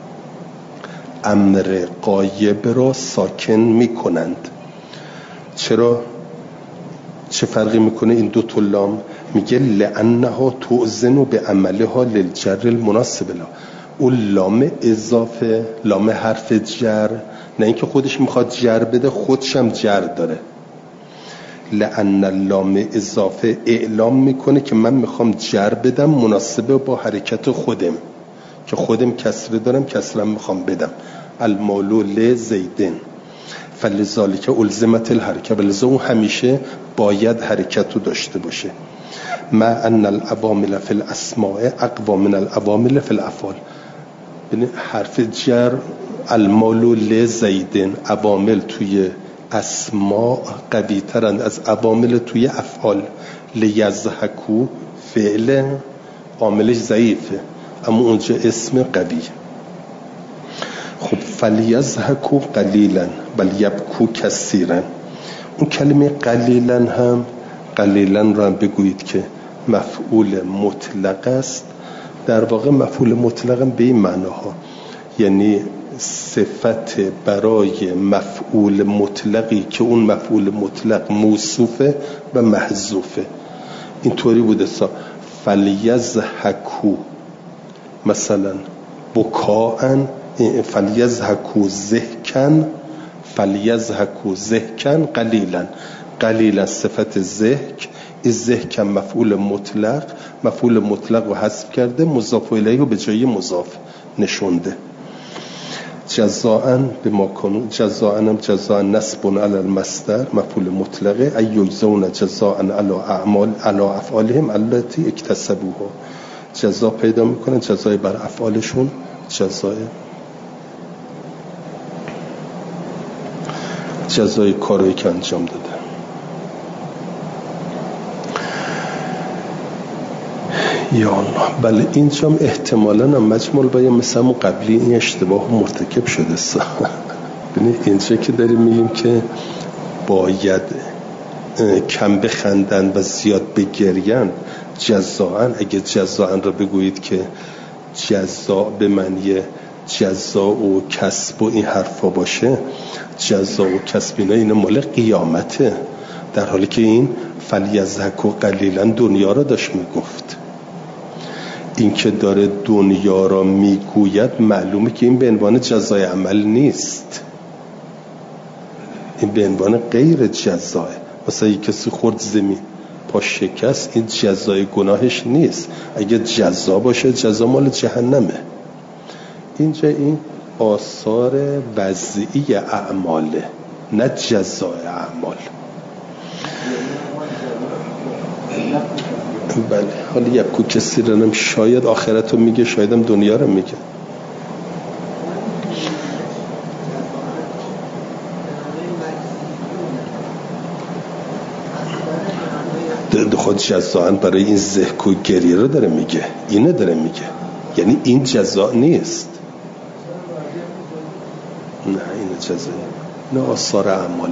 امر غایب رو ساکن می کنند. چرا؟ چه فرقی میکنه این دو تا لام؟ میگه لانها توزن به عملها للجر المناسب له. اون لام اضافه، لام حرف جر، نه اینکه خودش میخواد جر بده، خودش هم جر داره. لان لام اضافه اعلام میکنه که من میخوام جر بدم مناسبه با حرکت خودم، که خودم کسره دارم، کسرم میخوام بدم. المالو لزیدن فلذالک الزمت الحرکه، ولذا اون همیشه باید حرکت رو داشته باشه. ما ان العوامل فی الاسماء اقوا من العوامل فی الافعال. یعنی حرف جر المالو لزیدن، عوامل توی اسماء قوی ترند از عوامل توی افعال. لیضحکوا فعل عاملش ضعیفه، اما اونجا اسم قوی. خب فلیضحکوا قلیلا بل یبکوا کثیرا، اون کلمه قلیلا هم، قلیلا رو هم بگویید که مفعول مطلق است. در واقع مفعول مطلق هم به این معناها یعنی صفت برای مفعول مطلقی که اون مفعول مطلق موصوفه و محذوفه. اینطوری بوده سا فلیضحکوا مثلا بکاءن فلیضحکوا ضحکا فلیضحکوا ضحکا قلیلا قلیلا صفت ضحک، این ضحک مفعول مطلق، مفعول مطلق رو حذف کرده، مضاف الیه رو به جای مضاف نشونده. جزاء بما کنون، جزاء هم جزاء نصب علی المصدر مفعول مطلقه، ای یجزون جزاء علی اعمال علی افعالهم التي اکتسبوها، جزا پیدا میکنن جزای بر افعالشون، جزای جزای کاری که انجام داده. یا الله. بله اینجا احتمالاً هم مجموع بیان مثل همون قبلی این اشتباه مرتکب شده است. ببینید اینجا که داریم میگیم که باید کم بخندن و زیاد بگرین جزاءن، اگه جزاءن را بگویید که جزاء به معنی جزاء و کسب و این حرفا باشه، جزاء و کسب اینا این مال قیامته، در حالی که این فلیضحکوا قلیلا دنیا را داشت میگفت. این که داره دنیا را میگوید معلومه که این به عنوان جزای عمل نیست، این به عنوان غیر جزاه. مثلا یک کسی خورد زمین پا شکست، این جزای گناهش نیست، اگه جزا باشه جزا مال جهنمه. اینجا این آثار وضعی اعماله نه جزای اعمال. بله حالا یکو کسی رنم شاید آخرت رو میگه، شاید هم دنیا رو میگه. خود جزاءن برای این ضحک و گریه رو داره میگه، اینه داره میگه، یعنی این جزا نیست. نه این جزا نه آثار اعماله.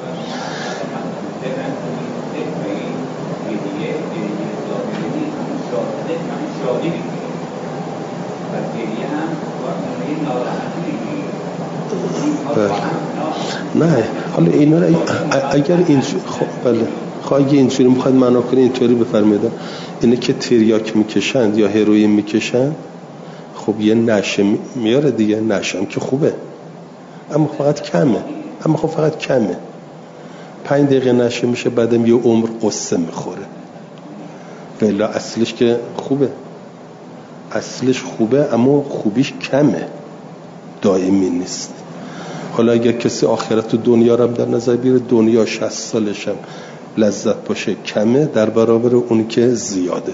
نه حالا اینا را اگر اینجوری خب بله خب اگه اینجوری میخواد معنا کنه اینطوری بفرمایید، اینه که تریاک میکشند یا هروئین میکشند، خب یه نشه میاره دیگه، نشم که خوبه اما فقط کمه، اما خب فقط کمه، پنج دقیقه نشه میشه بعدم یه عمر قصه میخوره. ولی اصلش که خوبه، اصلش خوبه اما خوبیش کمه، دائمی نیست. حالا اگر کسی آخرت و دنیا رو در نظر بیاره، دنیا شصت سالش هم لذت باشه کمه در برابر اون که زیاده.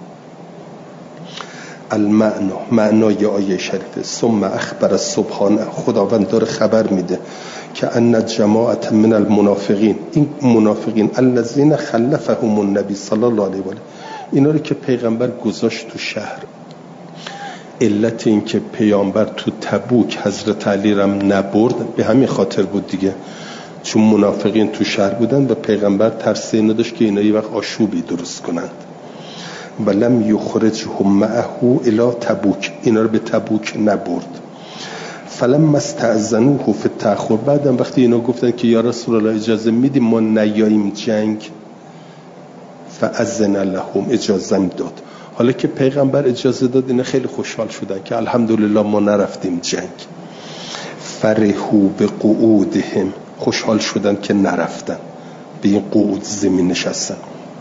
المعنا، معنای آیه شریفه، ثم اخبر سبحانه، خداوند داره خبر میده که ان جماعت من المنافقین، این منافقین الذين خلفهم النبی صلی الله علیه و آله، اینا رو که پیغمبر گذاشت تو شهر، علت این که پیامبر تو تبوک حضرت علی رم نبرد به همین خاطر بود دیگه، چون منافقین تو شهر بودن و پیغمبر ترس اینو داشت که اینا یه وقت آشوبی درست کنند. ولم یخرجهم معه الی تبوک، اینا رو به تبوک نبرد. فلما استأذنوه فی التأخر، بعدم وقتی اینا گفتن که یا رسول الله اجازه میدیم ما نیاییم جنگ، فاذن لهم، اجازه داد. حالا که پیغمبر اجازه داد اینا خیلی خوشحال شدن که الحمدلله ما نرفتیم جنگ. فرحوا بقعودهم، خوشحال شدن که نرفتن، به این قعود زمین نشستن.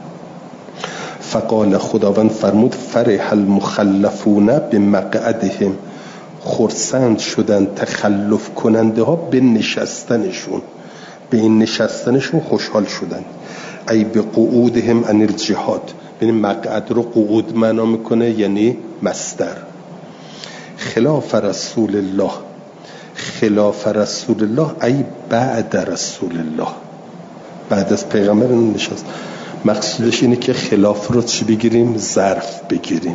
فقال، خداوند فرمود فرح المخلفون بمقعدهم، خرسند شدن تخلف کننده ها به نشستنشون، به این نشستنشون خوشحال شدن. ای به قعودهم عن الجهاد، یعنی مقعد رو قعود معنا میکنه یعنی مصدر. خلاف رسول الله، خلاف رسول الله ای بعد رسول الله، بعد از پیغمبر نشست. مقصودش اینه که خلاف رو چی بگیریم؟ ظرف بگیریم.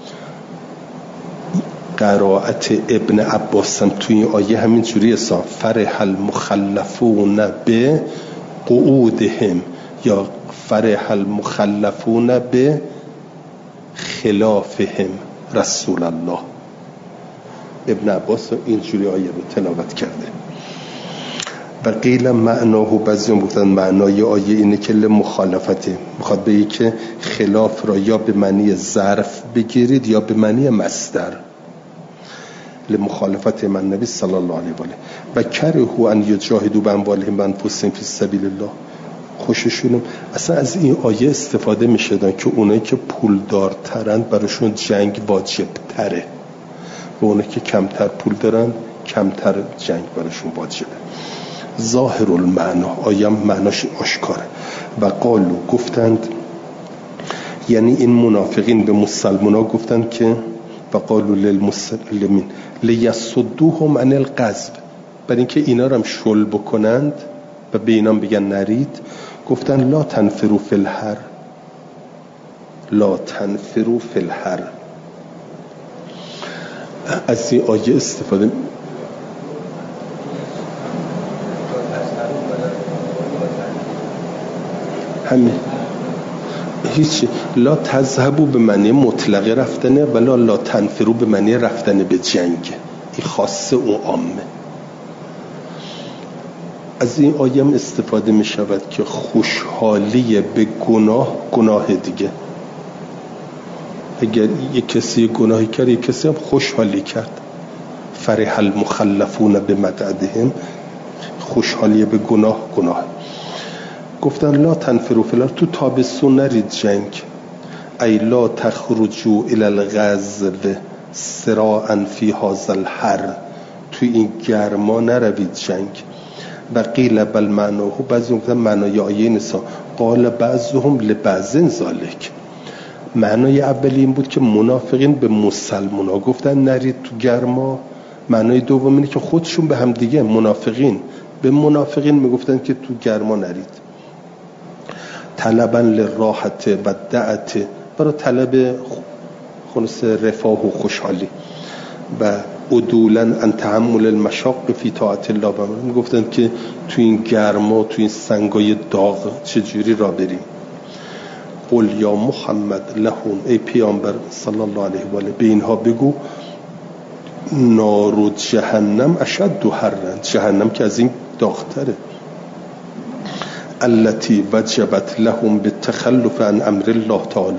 قرائت ابن عباس هم توی این آیه همین جوریه، فرح المخلفون به قعودهم یا فرح المخلفون به خلافهم رسول الله. ابن عباس اینجوری آیه رو تلاوت کرده. و قیل معناه، بعضیان گفتن معنای آیه اینه که لمخالفته، میخواد بگه که خلاف را یا به معنی ظرف بگیرید یا به معنی مصدر. لمخالفت من نبی صلی الله علیه و آله و کرهوا ان یجاهدوا باموالهم و انفسهم فی سبیل الله. خوششون اصلا از این آیه استفاده میشه که اونایی که پولدارترن براشون جنگ واجب تره و اونایی که کمتر پول دارن کمتر جنگ براشون واجبه. ظاهر المعنا، آیه معناش آشکاره. و قالو، گفتند، یعنی این منافقین به مسلمونا گفتند که و قالو للمسلمین لیصدوهم عن الغزو، برای اینکه اینا رو هم شل بکنند و به اینا بگن نرید، گفتن لا تنفروا فی الحر، لا تنفروا فی الحر. از این آیه استفاده همین هیچ. لا تذهبوا به معنی مطلقه رفتنه ولا لا تنفروا به معنی رفتن به جنگ، این خاصه و عامه. از این آیه هم استفاده می شود که خوشحالی به گناه گناه دیگه. اگر یک کسی گناهی کرد یک کسی هم خوشحالی کرد. فرح المخلفون به مقعدهم، خوشحالی به گناه گناه. گفتن لا تنفروا فی الحر، تو تابستون نرید جنگ. ای لا تخرجوا الی الغزو سراعا فی هذا الحر، تو این گرما نروید جنگ. و قیل بل معناه، بعضی گفتن معنای آیه نیست. قال بعضهم لبعض ذالک، معنای اولی این بود که منافقین به مسلمونا گفتن نرید تو گرما. معنای دوم اینه که خودشون به هم دیگه، منافقین به منافقین میگفتن که تو گرما نرید. طلبا للراحت و دعت، برای طلب خلاص رفاه و خوشحالی. و عدولا ان تحمل المشاق فی طاعت الله، میگفتن که تو این گرما تو این سنگای داغ چجوری را بریم. قل یا محمد لهم، ای پیامبر صلی الله علیه و آله به اینها بگو نار جهنم اشد حرا، جهنم که از این داغتره. التي وجبت لهم بالتخلف عن امر الله تعالی،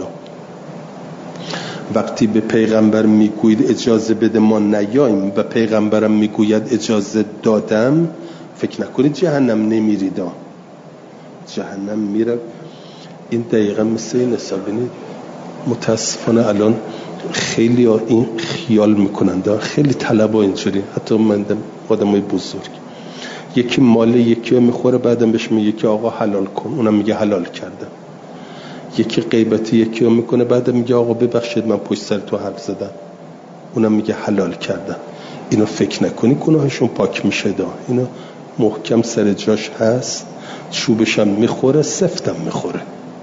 وقتی به پیغمبر میگوید اجازه بده ما نیاییم و پیغمبرم میگوید اجازه دادم، فکر نکنید جهنم نمیرید، جهنم میره. این دقیقا مثل این حسابینید. متاسفانه الان خیلی ها این خیال میکنند، خیلی طلبا اینجوری، حتی من آدمای بزرگ، یکی مال یکی رو میخوره بعدم بهش میگه که آقا حلال کن، اونم میگه حلال کردم. یکی غیبتی یکی رو میکنه بعدم میگه آقا ببخشید من پشت سر تو حرف زدم، اونم میگه حلال کردم. اینو فکر نکنی گناهشون پاک میشه، دا اینو محکم سر جاش هست، چوبش هم میخوره سفتم میخوره.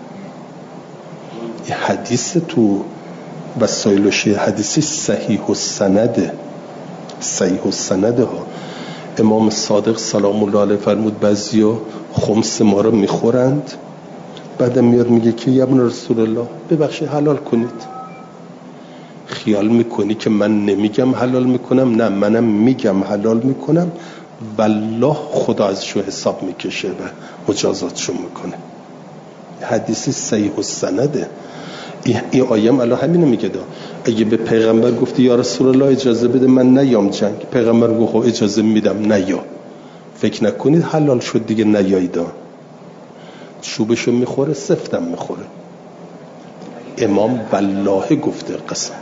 این حدیث تو وسایلش حدیثی صحیح السنده، صحیح السنده ها. امام صادق سلام الله علیه فرمود بعضیا خمس ما رو میخورند بعدم میاد میگه که یا ابن رسول الله ببخشید حلال کنید. خیال میکنی که من نمیگم حلال میکنم؟ نه، منم میگم حلال میکنم، والله خدا ازشو حساب میکشه و مجازاتشو میکنه. حدیثی صحیح السنده. این آیه الان همینو میگه دا. اگه به پیغمبر گفتی یا رسول الله اجازه بده من نیام جنگ، پیغمبر گفت خب اجازه میدم نیا، فکر نکنید حلال شد دیگه نیایید. چوبشو میخوره سفتم میخوره. امام والله گفته، قسم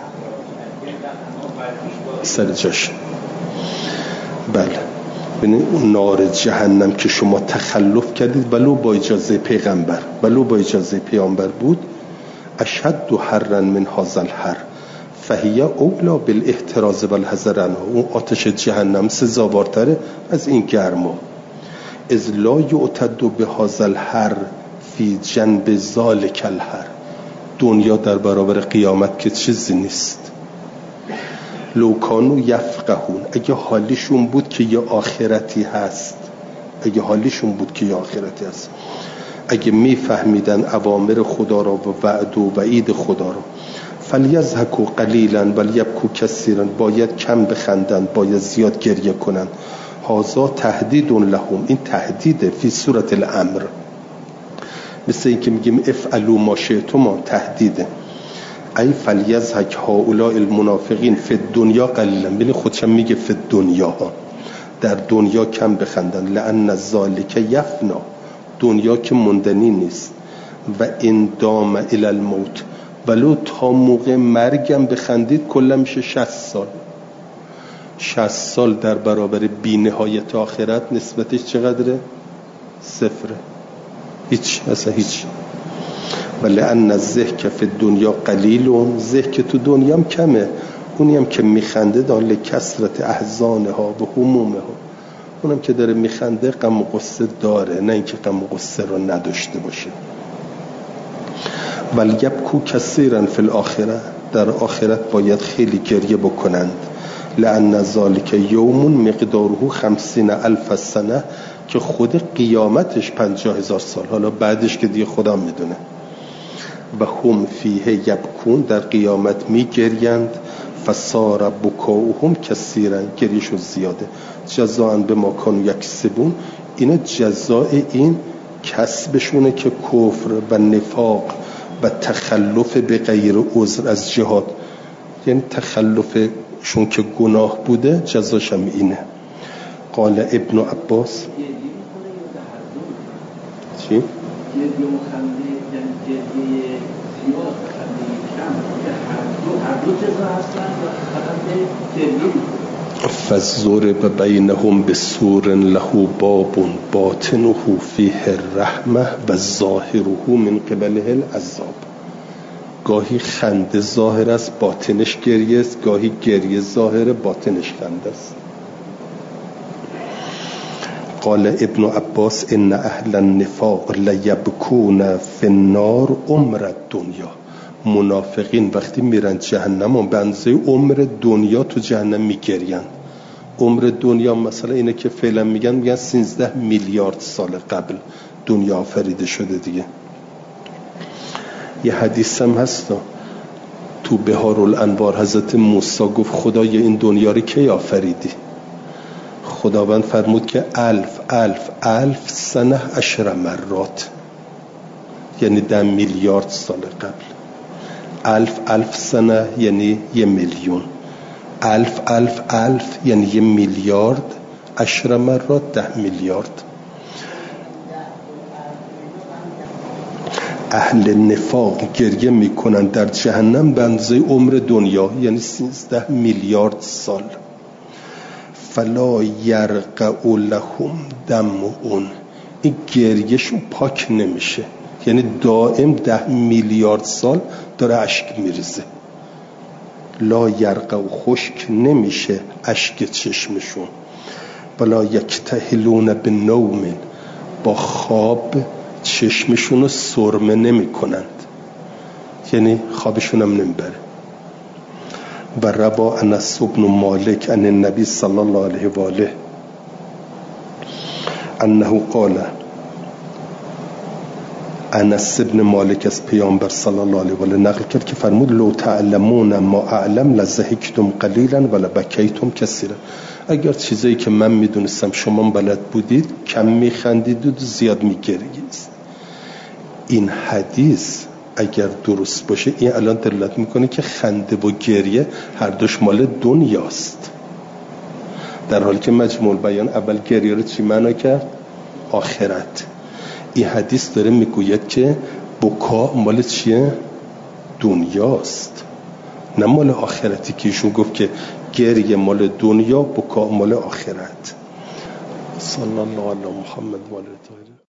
سر جاش. بله ببینید اون نار جهنم که شما تخلف کردید ولو با اجازه پیغمبر، ولو با اجازه پیامبر بود، اشد حرا من هذا الحر فهی اولا بالاحتراز والحذر عنه، اون آتش جهنم سزاوارتره از این گرما. اذ لا یعتد بهذا الحر فی جنب ذلک الحر، دنیا در برابر قیامت که چیزی نیست. لو کانوا یفقهون، اگه حالیشون بود که یه آخرتی هست، اگه حالیشون بود که یه آخرتی هست. اگه میفهمیدن اوامر خدا را و وعد و وعید خدا را، فلیضحکوا قلیلا ولیبکوا کثیرا، باید کم بخندن، باید زیاد گریه کنن. هذا تهدید لهم، این تهدیده فی صورت الامر، مثل این که میگیم افعلوا ما شئتم، تهدیده. ای فلیضحک هؤلاء المنافقین فی الدنیا قلیلا، ببین خودش میگه فی الدنیا ها، در دنیا کم بخندن. لأن ذلک یفنا، دنیا که موندنی نیست. و ان دام الی الموت، ولو تا موقع مرگم بخندید کلا میشه شصت سال. شصت سال در برابر بی‌نهایت آخرت نسبتش چقدره؟ صفره، هیچ، اصلا هیچ. ولی ان الضحک فی الدنیا قلیل، ضحک تو دنیا هم کمه، اونی هم که میخنده داره کثرت احزانها و همومها، اونم که داره میخنده غم و غصه داره، نه اینکه غم و غصه رو نداشته باشه. ولیبکوا کثیرا فی الاخره، در آخرت باید خیلی گریه بکنند. لأن ذلک یوم مقداره خمسین الف سنه، که خود قیامتش پنجاه هزار سال، حالا بعدش که دیگه خدا میدونه. و هم فیه یبکون، در قیامت میگریند. فصار بکاؤهم کثیرا، گریهشون زیاده. جزاء بما کانوا یکسبون، این جزای این کسبشونه که کفر و نفاق و تخلف به غیر عذر از جهاد، یعنی تخلفشون که گناه بوده، جزاشم اینه. قال ابن عباس چی؟ فضرب بینهم بسور له باب باطنه فیه الرحمه و ظاهره من قبله العذاب. گاهی خنده ظاهر است باطنش گریه است، گاهی گریه ظاهر باطنش خنده است. قال ابن عباس ان اهل النفاق لیبکون فی النار عمر الدنیا، منافقین وقتی میرن جهنم هم به اندازه عمر دنیا تو جهنم میگرین. عمر دنیا مثلا اینه که فعلا میگن میگن سیزده میلیارد سال قبل دنیا آفریده شده دیگه. یه حدیث هم هست تو بهارالانوار، حضرت موسی گفت خدای این دنیا رو کی آفریدی؟ خداوند فرمود که الف الف الف سنه عشر مرات، یعنی ده میلیارد سال قبل. الف الف سنه یعنی یه میلیون، الف الف الف یعنی یه میلیارد، عشر مرات ده میلیارد. اهل نفاق گریه میکنن در جهنم به اندازه عمر دنیا، یعنی سیزده میلیارد سال. فلا یرقع لهم دمعون، این گریهشون پاک نمیشه، یعنی دائم ده میلیارد سال داره اشک میریزه. لا یرقع، خشک نمیشه اشک چشمشون. ولا یکتحلون بنوم، با خواب چشمشون رو سرمه نمی کنند، یعنی خوابشون هم نمیبره. و روا انس بن مالک عن النبی صلی الله علیه و آله انه قال، انس بن مالک از پیامبر صلی الله علیه و آله نقل کرد که فرمود لو تعلمون ما اعلم لضحکتم قلیلا ولبکیتم کثیرا، اگر چیزایی که من میدونستم شما بلد بودید کم میخندید و زیاد میگرید. این حدیث اگر درست باشه این الان دلالت میکنه که خنده و گریه هر دوش مال دنیاست، در حالی که مجموع بیان اول گریه رو چی معنا کرد؟ آخرت. این حدیث داره میگوید که بکا مال چیه؟ دنیاست، نه مال آخرتی که ایشون گفت که گریه مال دنیا، بکا مال آخرت. صلی الله علی محمد و آله.